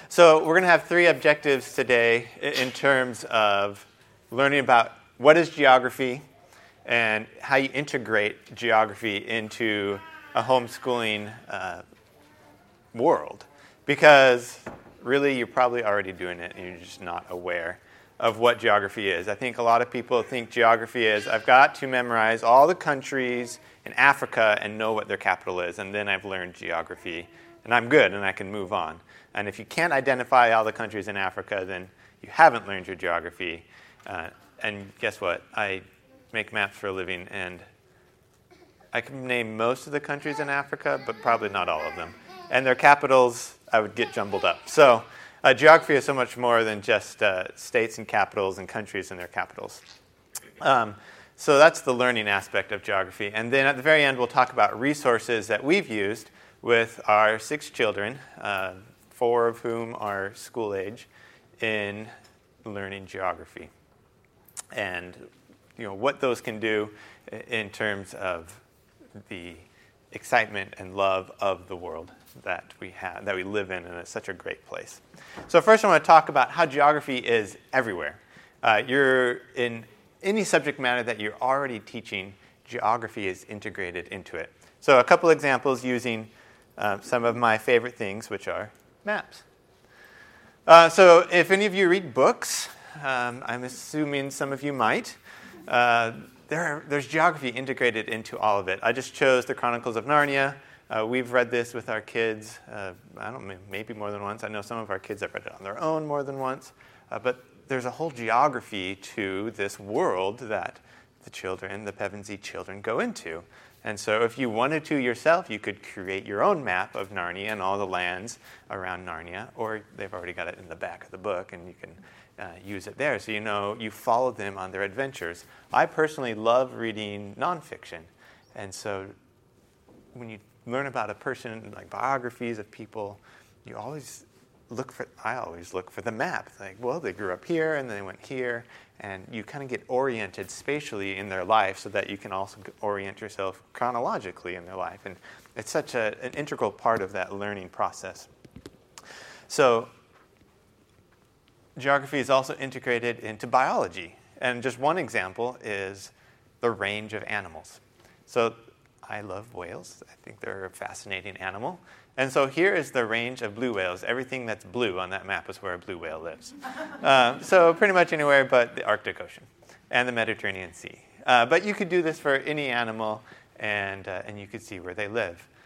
So we're going to have three objectives today in terms of learning about what is geography and how you integrate geography into a homeschooling world. Because really, you're probably already doing it and you're just not aware of what geography is. I think a lot of people think geography is, I've got to memorize all the countries in Africa and know what their capital is, and then I've learned geography, and I'm good, and I can move on. And if you can't identify all the countries in Africa, then you haven't learned your geography. And guess what? I make maps for a living, and I can name most of the countries in Africa, but probably not all of them. And their capitals, I would get jumbled up. So geography is so much more than just states and capitals and countries and their capitals. So that's the learning aspect of geography. And then at the very end, we'll talk about resources that we've used with our 6 children, 4 of whom are school age, in learning geography. And what those can do in terms of the excitement and love of the world that we have, that we live in, and it's such a great place. So first I want to talk about how geography is everywhere. You're in any subject matter that you're already teaching, geography is integrated into it. So a couple examples using some of my favorite things, which are maps. So if any of you read books, I'm assuming some of you might, there's geography integrated into all of it. I just chose the Chronicles of Narnia. We've read this with our kids, I don't know, maybe more than once. I know some of our kids have read it on their own more than once. But there's a whole geography to this world that the Pevensey children go into. And so if you wanted to yourself, you could create your own map of Narnia and all the lands around Narnia, or they've already got it in the back of the book, and you can use it there. So you follow them on their adventures. I personally love reading nonfiction. And so when you learn about a person, like biographies of people, I always look for the map. Like, well, they grew up here and then they went here, and you kind of get oriented spatially in their life so that you can also orient yourself chronologically in their life. And it's such an integral part of that learning process. So geography is also integrated into biology. And just one example is the range of animals. So I love whales. I think they're a fascinating animal. And so here is the range of blue whales. Everything that's blue on that map is where a blue whale lives. So pretty much anywhere but the Arctic Ocean and the Mediterranean Sea. But you could do this for any animal, and you could see where they live.